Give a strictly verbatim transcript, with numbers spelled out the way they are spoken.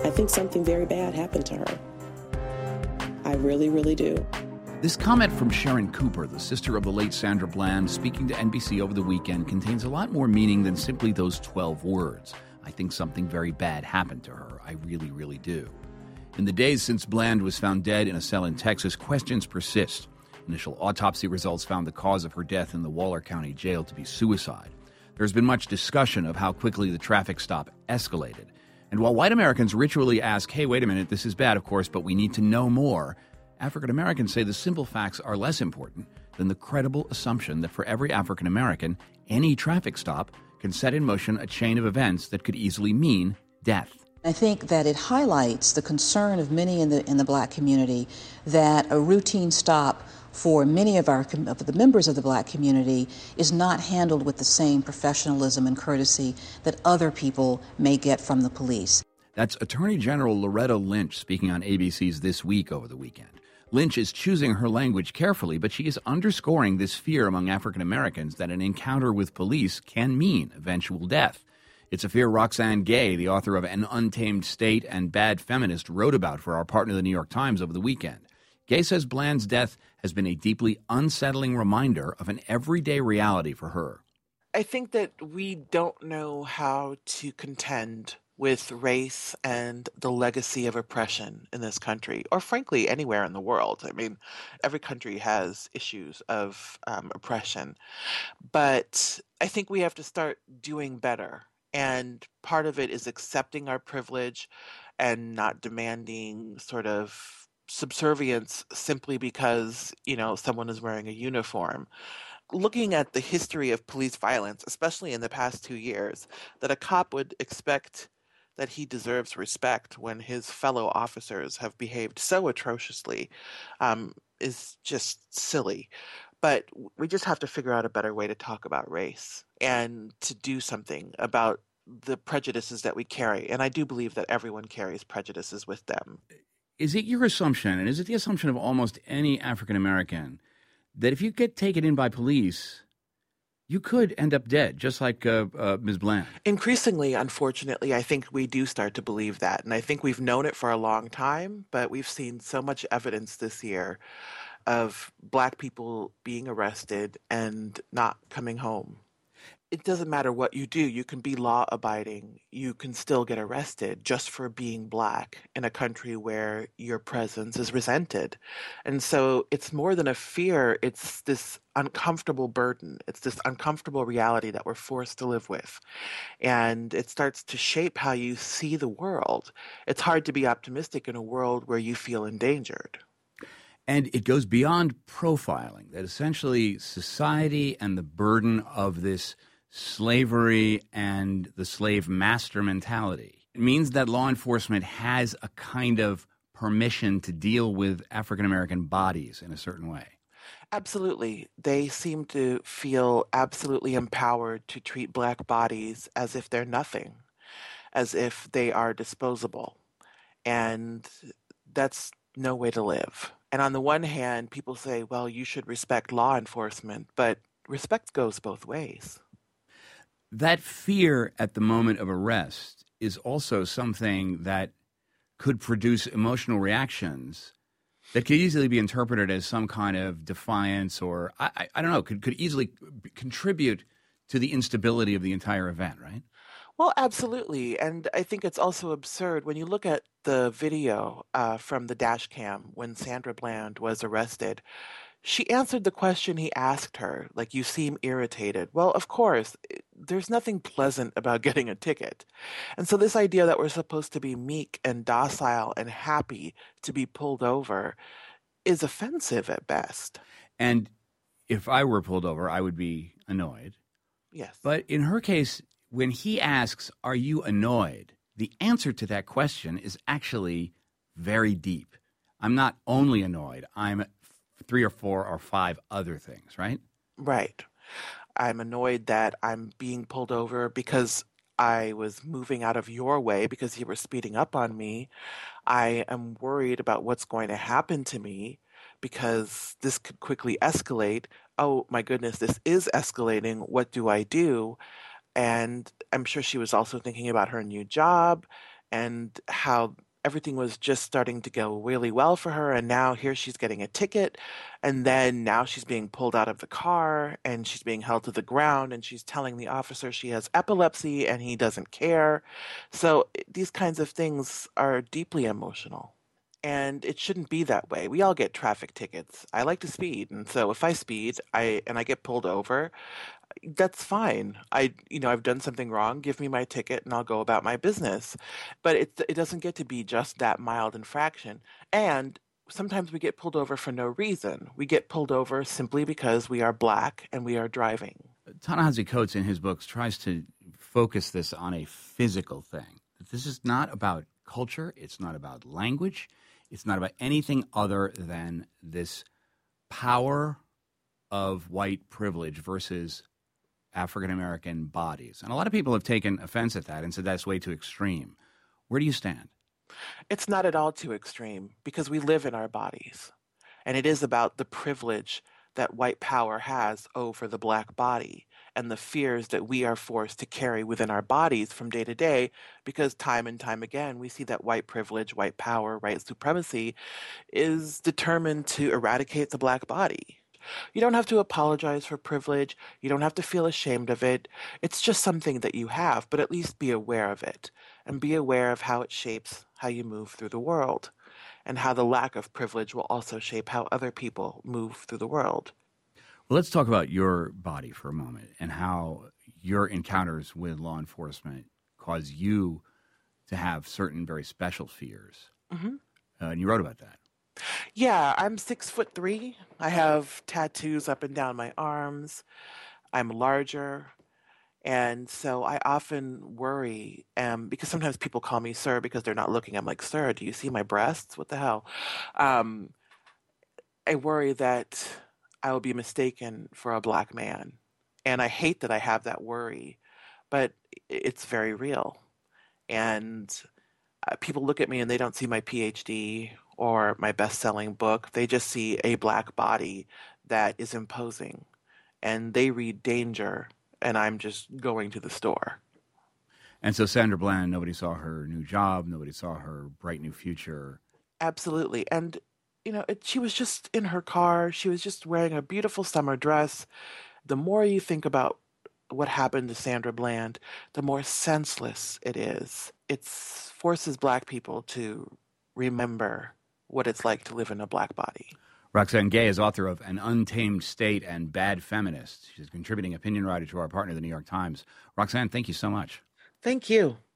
I think something very bad happened to her. I really, really do. This comment from Sharon Cooper, the sister of the late Sandra Bland, speaking to N B C over the weekend, contains a lot more meaning than simply those twelve words. I think something very bad happened to her. I really, really do. In the days since Bland was found dead in a cell in Texas, questions persist. Initial autopsy results found the cause of her death in the Waller County Jail to be suicide. There's been much discussion of how quickly the traffic stop escalated. And while white Americans ritually ask, hey, wait a minute, this is bad, of course, but we need to know more, African Americans say the simple facts are less important than the credible assumption that for every African American, any traffic stop can set in motion a chain of events that could easily mean death. I think that it highlights the concern of many in the in the black community that a routine stop for many of our of the members of the black community is not handled with the same professionalism and courtesy that other people may get from the police. That's Attorney General Loretta Lynch speaking on A B C's This Week over the weekend. Lynch is choosing her language carefully, but she is underscoring this fear among African Americans that an encounter with police can mean eventual death. It's a fear Roxane Gay, the author of An Untamed State and Bad Feminist, wrote about for our partner, the New York Times, over the weekend. Gay says Bland's death has been a deeply unsettling reminder of an everyday reality for her. I think that we don't know how to contend with race and the legacy of oppression in this country, or frankly, anywhere in the world. I mean, every country has issues of um, oppression. But I think we have to start doing better. And part of it is accepting our privilege and not demanding sort of subservience simply because, you know, someone is wearing a uniform. Looking at the history of police violence, especially in the past two years, that a cop would expect that he deserves respect when his fellow officers have behaved so atrociously um, is just silly. But we just have to figure out a better way to talk about race and to do something about the prejudices that we carry. And I do believe that everyone carries prejudices with them. Is it your assumption, and is it the assumption of almost any African American, that if you get taken in by police, you could end up dead, just like uh, uh, Miz Bland? Increasingly, unfortunately, I think we do start to believe that. And I think we've known it for a long time, but we've seen so much evidence this year of Black people being arrested and not coming home. It doesn't matter what you do. You can be law-abiding. You can still get arrested just for being Black in a country where your presence is resented. And so it's more than a fear. It's this uncomfortable burden. It's this uncomfortable reality that we're forced to live with. And it starts to shape how you see the world. It's hard to be optimistic in a world where you feel endangered. And it goes beyond profiling, that essentially society and the burden of this slavery and the slave master mentality, it means that law enforcement has a kind of permission to deal with African American bodies in a certain way. Absolutely. They seem to feel absolutely empowered to treat Black bodies as if they're nothing, as if they are disposable. And that's no way to live. And on the one hand, people say, well, you should respect law enforcement, but respect goes both ways. That fear at the moment of arrest is also something that could produce emotional reactions that could easily be interpreted as some kind of defiance or, I, I, I don't know, could, could easily contribute to the instability of the entire event, right? Well, absolutely. And I think it's also absurd when you look at the video uh, from the dash cam when Sandra Bland was arrested. She answered the question he asked her, like, you seem irritated. Well, of course, there's nothing pleasant about getting a ticket. And so this idea that we're supposed to be meek and docile and happy to be pulled over is offensive at best. And if I were pulled over, I would be annoyed. Yes. But in her case, when he asks, are you annoyed? The answer to that question is actually very deep. I'm not only annoyed, I'm three or four or five other things, right? Right. I'm annoyed that I'm being pulled over because I was moving out of your way because you were speeding up on me. I am worried about what's going to happen to me because this could quickly escalate. Oh, my goodness, this is escalating. What do I do? And I'm sure she was also thinking about her new job and how everything was just starting to go really well for her. And now here she's getting a ticket. And then now she's being pulled out of the car and she's being held to the ground and she's telling the officer she has epilepsy and he doesn't care. So these kinds of things are deeply emotional. And it shouldn't be that way. We all get traffic tickets. I like to speed, and so if I speed, I and I get pulled over, that's fine. I, you know, I've done something wrong. Give me my ticket, and I'll go about my business. But it it doesn't get to be just that mild infraction. And sometimes we get pulled over for no reason. We get pulled over simply because we are black and we are driving. Ta-Nehisi Coates, in his books, tries to focus this on a physical thing. This is not about culture. It's not about language. It's not about anything other than this power of white privilege versus African-American bodies. And a lot of people have taken offense at that and said that's way too extreme. Where do you stand? It's not at all too extreme because we live in our bodies. And it is about the privilege that white power has over the black body and the fears that we are forced to carry within our bodies from day to day, because time and time again we see that white privilege, white power, white supremacy is determined to eradicate the black body. You don't have to apologize for privilege. You don't have to feel ashamed of it. It's just something that you have, but at least be aware of it and be aware of how it shapes how you move through the world and how the lack of privilege will also shape how other people move through the world. Well, let's talk about your body for a moment and how your encounters with law enforcement cause you to have certain very special fears. Mm-hmm. Uh, and you wrote about that. Yeah, I'm six foot three. I have tattoos up and down my arms. I'm larger. And so I often worry, um, because sometimes people call me sir because they're not looking. I'm like, sir, do you see my breasts? What the hell? Um, I worry that I will be mistaken for a black man. And I hate that I have that worry, but it's very real. And uh, people look at me and they don't see my P H D or my best-selling book. They just see a black body that is imposing. And they read danger, and I'm just going to the store. And so Sandra Bland, nobody saw her new job. Nobody saw her bright new future. Absolutely. And, you know, it, she was just in her car. She was just wearing a beautiful summer dress. The more you think about what happened to Sandra Bland, the more senseless it is. It forces black people to remember what it's like to live in a black body. Roxane Gay is author of An Untamed State and Bad Feminist. She's a contributing opinion writer to our partner, the New York Times. Roxane, thank you so much. Thank you.